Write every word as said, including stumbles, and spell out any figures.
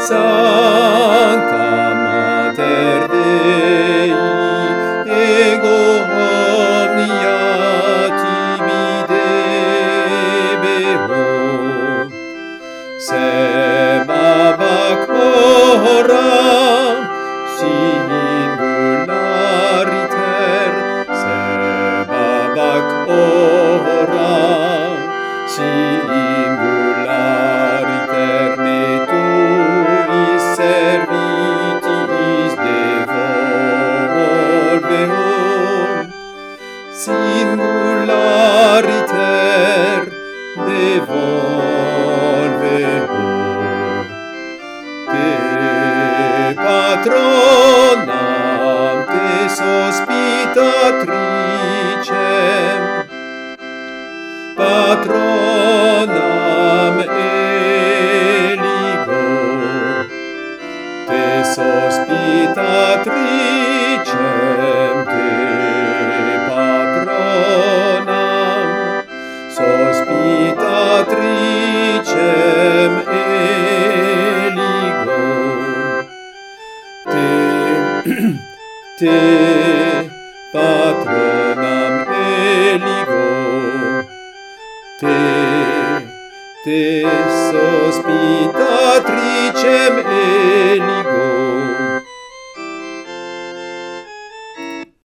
Sancta Mater Dei, ego omnia tibi debeo, sebabac ora singulariter, sebabac ora singulariter me tuis servitis devolveum, singulariter devolveum. Te patronam, te hospitatricem, patronam eligo, te hospitatricem, te patronam, hospitatricem eligo, te, te patronam eligo, te, te hospitatricem